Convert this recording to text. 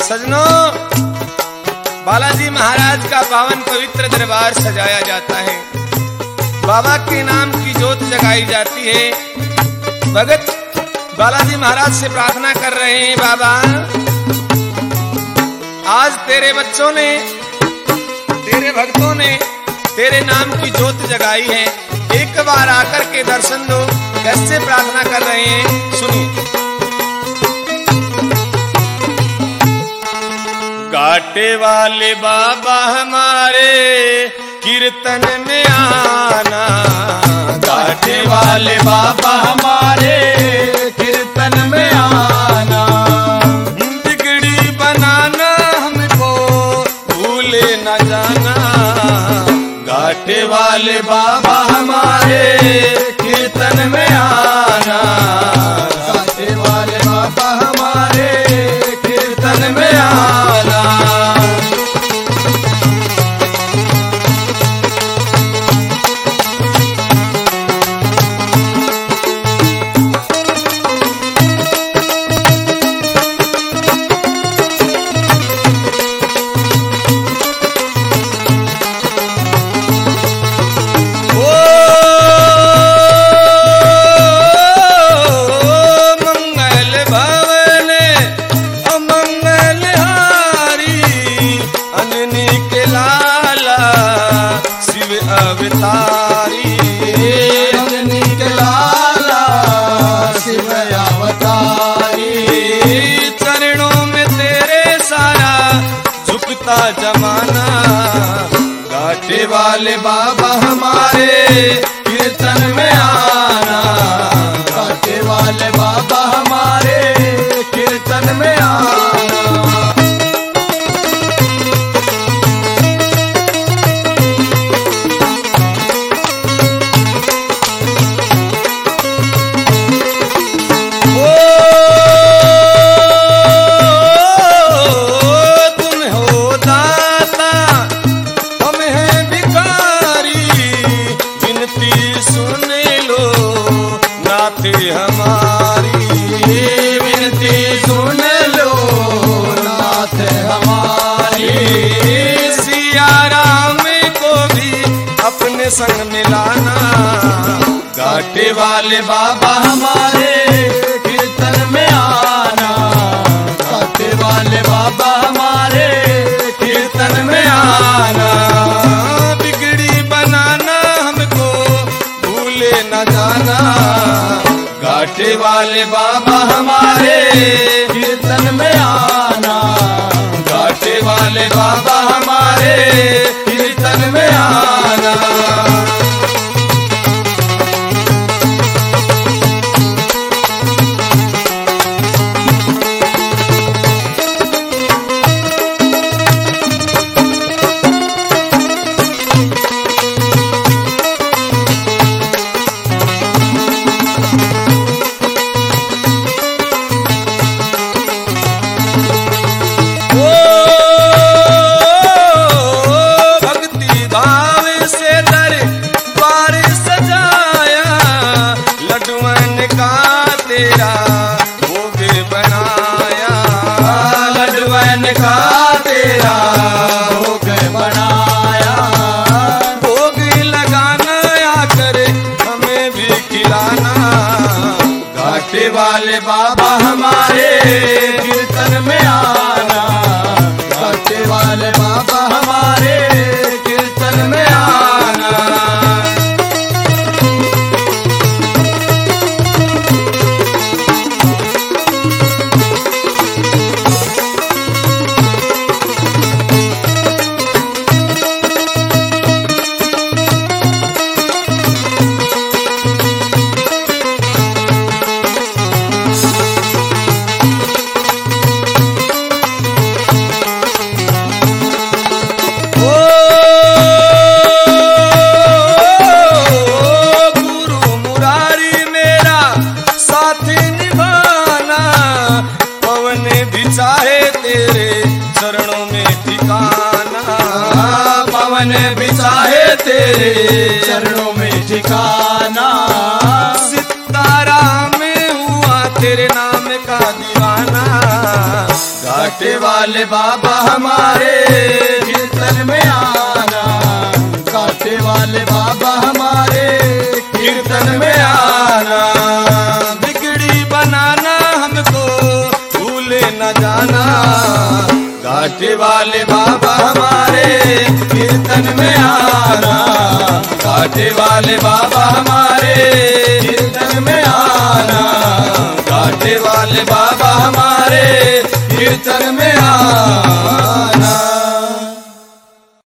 सजनों, बालाजी महाराज का पावन पवित्र दरबार सजाया जाता है। बाबा के नाम की ज्योत जगाई जाती है। भगत बालाजी महाराज से प्रार्थना कर रहे हैं, बाबा आज तेरे बच्चों ने, तेरे भक्तों ने तेरे नाम की ज्योत जगाई है, एक बार आकर के दर्शन दो। कैसे प्रार्थना कर रहे हैं, सुनिए। घाटे वाले बाबा हमारे कीर्तन में आना, घाटे वाले बाबा हमारे कीर्तन में आना, बिगड़ी बनाना हमको भूले न जाना। घाटे वाले बाबा हमारे कीर्तन में आना, घाटे वाले बाबा हमारे कीर्तन में आना। अवतारी अंजनी के लाला शिव अवतारी, चरणों में तेरे सारा झुकता जमाना। घाटे वाले बाबा हमारे कीर्तन में आना, घाटे वाले बाबा हमारे कीर्तन में आना। हमारी विनती सुन लो नाथ हमारी, सिया राम को भी अपने संग मिलाना। घाटे वाले बाबा हमारे कीर्तन में आना, घाटे वाले बाबा हमारे कीर्तन में आना, बिगड़ी बनाना हमको भूले न जाना। घाटे वाले बाबा हमारे कीर्तन में आना, घाटे वाले बाबा हमारे कीर्तन में आना। तेरा भोग बनाया, लड्डुअन का तेरा भोग बनाया, भोग लगाना आकर हमें भी खिलाना। घाटे वाले बाबा हमारे कीर्तन में आना, घाटे वाले बाबा हमारे कीर्तन में आना। घाटे वाले बाबा हमारे कीर्तन में आना, घाटे वाले बाबा हमारे कीर्तन में आना। बिगड़ी बनाना हमको भूले न जाना, घाटे वाले बाबा हमारे कीर्तन में आना, घाटे वाले बाबा हमारे कीर्तन में आना, घाटे वाले बाबा हमारे कीर्तन में आना।